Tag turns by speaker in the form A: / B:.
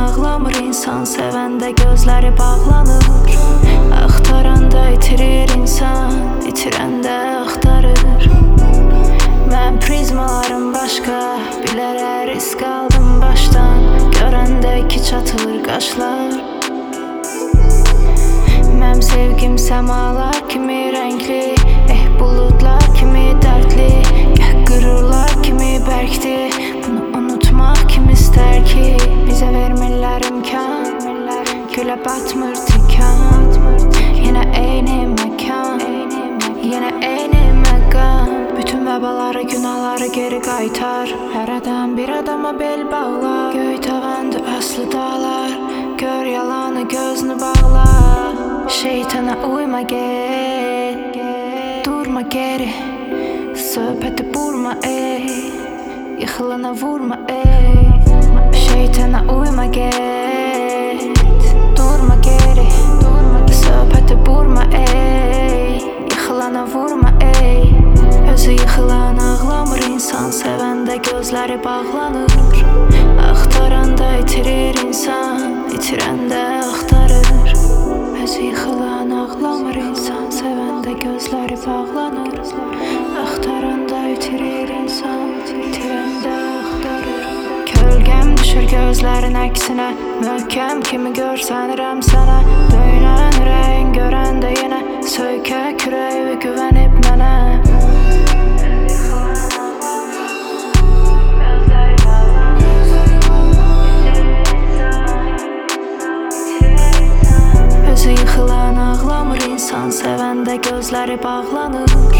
A: ağlamır, insan sevəndə gözləri bağlanır. Axtaranda itirir insan, itirəndə axtarır. Mən prizmalarım başqa, bilərə risk aldım başdan. Görəndə ki çatır qaşlar. Mənim sevgim səmalar kimi rəngli, buludlar kimi dərdli, gəh qürurlar kimi bərkdir. Bunu unutmaq kim istər ki? Bizə vermirlər imkan, gülə batmır tikan. Yenə eyni məkan, yenə eyni məqam. Bütün vəbaları, günahları geri qaytar. Hər adam bir adama bel bağlar. Göy tavandı aslı dağlar, gör yalanı gözünü bağla. Şeytana uyma get, durma geri, söhbəti vurma ey, yıxılana vurma ey. Şeytana uyma get, durma geri, söhbəti vurma ey, yıxılana vurma ey. Özü yıxılan ağlamır, insan sevəndə gözləri bağlanır. Axtaranda itirir insan, itirəndə axtarır. Özü yıxılan ağlamır, insan sevəndə gözləri bağlanır. Axtaranda itirir insan, itirəndə axtarır. Kölgəm düşür gözlərin əksinə, möhkəm kimi görsənirəm sənə. Döynən ürəyin görəndə yenə, söykə kürəyi güvənib mənə. Özü yıxılan ağlamır, insan sevəndə gözləri bağlanır.